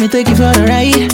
me take you for a ride.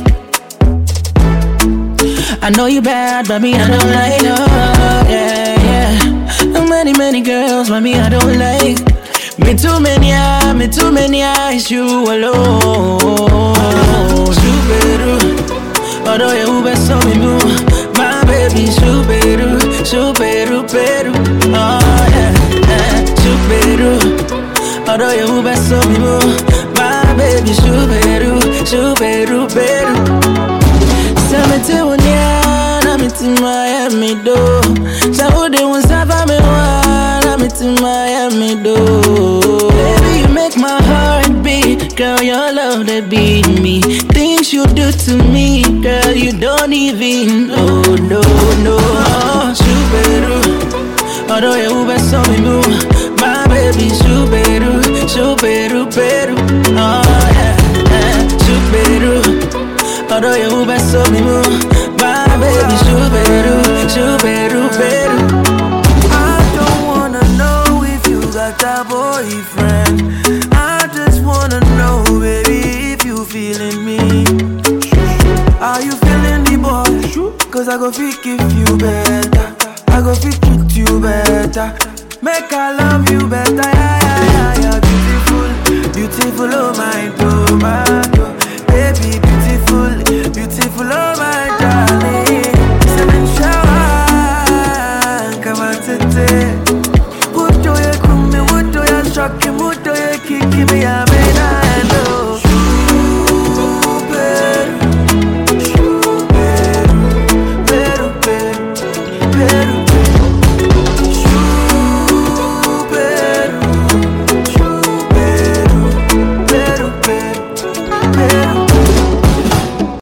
I know you bad, but me I don't like. Oh, yeah, yeah. Many girls, but me I don't like. Me too many eyes, you alone. Superu, although you best so me move. My baby, superu, peru. Oh yeah, yeah. Superu, although you best so me move. My baby, superu, peru. Samete unyana miti Miami do. Saude unsava me wana miti Miami do. Baby, you make my heart beat. Girl, your love that beat me. Things you do to me, girl, you don't even know. No. Superu, although you best so me move. My baby, superu, peru. Oh yeah, yeah. Superu, although you best so me move. My baby, superu, peru. I don't wanna know if you got a boyfriend. I just wanna know, baby, if you feeling me. Are you feeling the boy? Cause I go fit give you better. I go fit treat you better. Make I love you better. Yeah. Beautiful, oh my tomato.